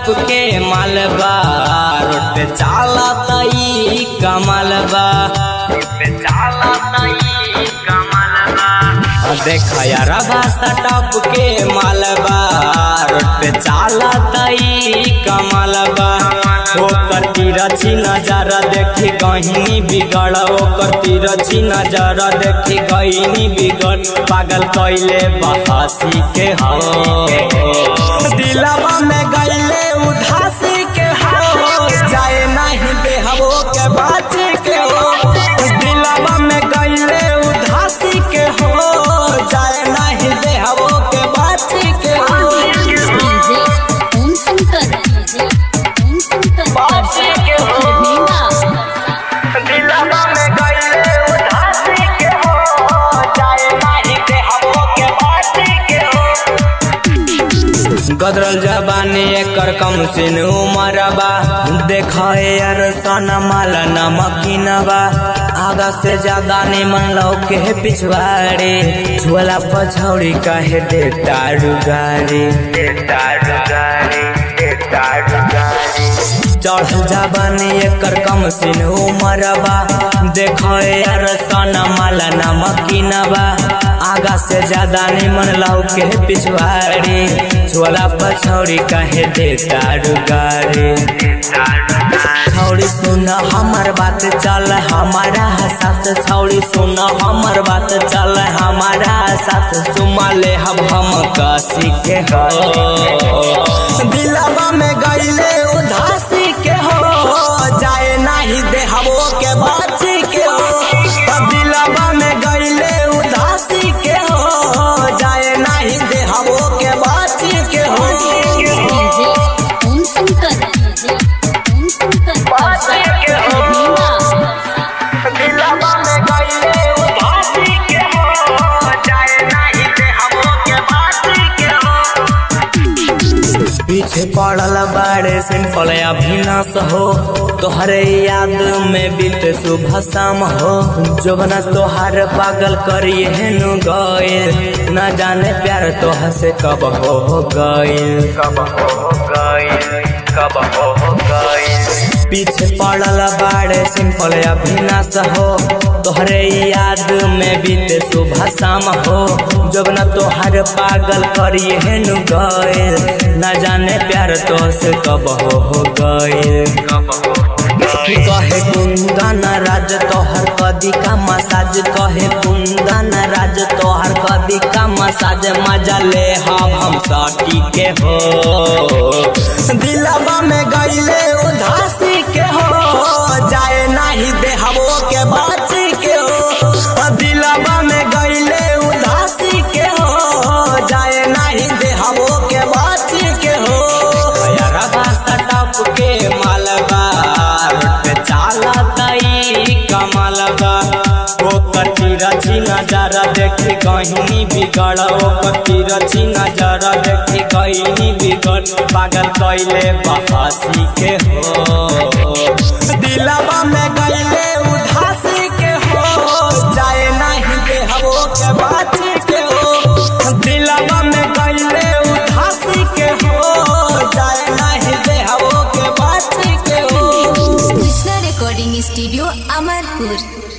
के मालबा रोड पे चाला तई कमलबा देख यार टप के मालबा रोड पे चाला तई कमलबा ओकर तिरछी नजर देखी कहीं बिगड़ ओकर तिरछी नजर देखी कहीं बिगड़ पागल कैले बहासी के हो दिलवा में गईले उदासी के हो जाए नहीं बेहबो के बात के हो दिलवा में गईले उदासी के हो जाए नहीं बेहबो के बात के हो गदरल जबानी एकर कम सिन उमरबा देख यार सना माला नमकीनबा आगा से ज्यादा निमन लौके पिछवाड़े झोला पछौड़ी कहे दे तारू गाड़ी चढ़ जबानी एकर कम सिन उमरबा देख यार सना माला नमकीनबा आगा से ज्यादा निमन लौके पिछवाड़ी झोला पछौड़ी कहे दे तारू गाड़ी छौड़ी सुन हमर बात चल हमारा साथ छौड़ी सुन हमर बात चल हमारा साथ सुमा ले हम काशी के हो दिलवा में गईले उदासी के हो जाए नहीं देहबो के बाची के हो दिलवा में गईले उदासी के हो जाए नहीं देहबो के बाची के हो पीछे पड़ल बाड़े सिंपल अभिनाश हो तोहरे याद में बीते सुबह शाम हो जोबना तोहार पागल करिए हेनु गइल न जाने प्यार तोह से कब हो गइल पीछे पड़ल बाड़े सिंपल अभिनाश हो तोहरे याद में बीते सुबह शाम हो जोबना तोहार पागल करिए हेनु गइल न जाने प्यार तो से कब हो गइल कहे कुंदन राज तोहर कदी का मसाज कहे कुंदन राज तोहर कदी का मसाज मजा ले हम साटी के हो दिलवा में गईले उदासी के हो जाए नहीं देहबो के बाची के हो दिलवा में गईले उदासी के हो जाए नहीं देहबो के बाची के हो टप के मालबा चाला तई कमलबा ओकर तिरछी नजर देखी कहीं बिगड़ ओकर तिरछी नजर देखी कहीं बिगड़ पागल कैले बहासी के हो दिलवा में गईले उदासी के हो जाए नहीं देहबो के बाची के हो दिलवा में गईले उदासी के हो जाए नहीं देहबो के बाची के हो कृष्णा रिकॉर्डिंग स्टूडियो अमरपुर।